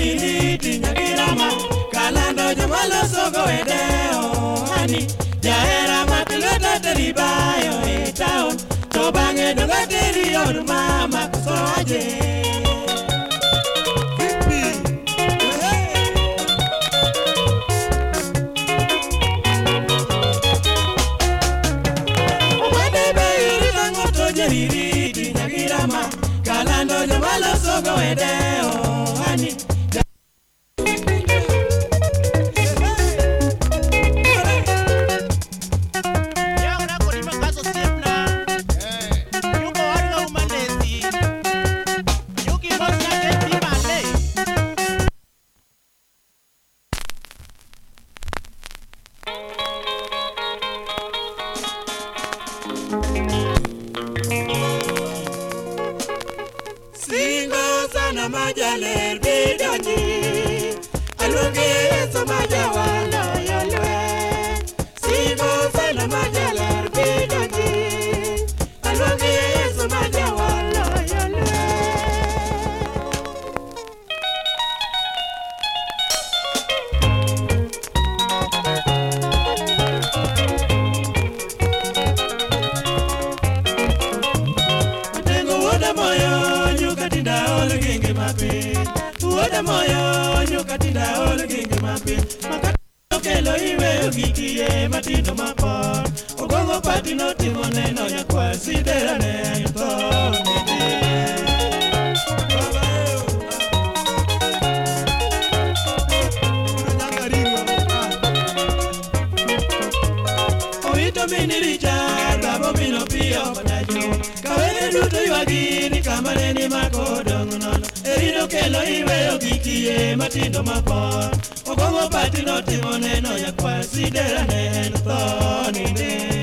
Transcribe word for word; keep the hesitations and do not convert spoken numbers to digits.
iriti nyakirama kalando jomaloso go edeo hani jahera matilota teribayo e town to bange donga teri od mama kosoje iriti nyakirama kalando jomaloso go edeo hani majaler bidoni alungi so majawala yolwe simo sana majaler bidoni alungi so majawala yolwe tengo woda moyo nyuka tinda olgi Uoda moyo nyuka tinda ol gingi mapi Makati kelo iwe ugikie matindo mapor Ogongo pati no timo neno ya kwa sidera ne yuto Oito mini Richard, bravo mino pio konajo Kawele duto yuagini kamareni makodong nono Erino kelo iwe ogikie matindo mapor Ogongo pati no timo neno ya kwa sidera ne yuto ninde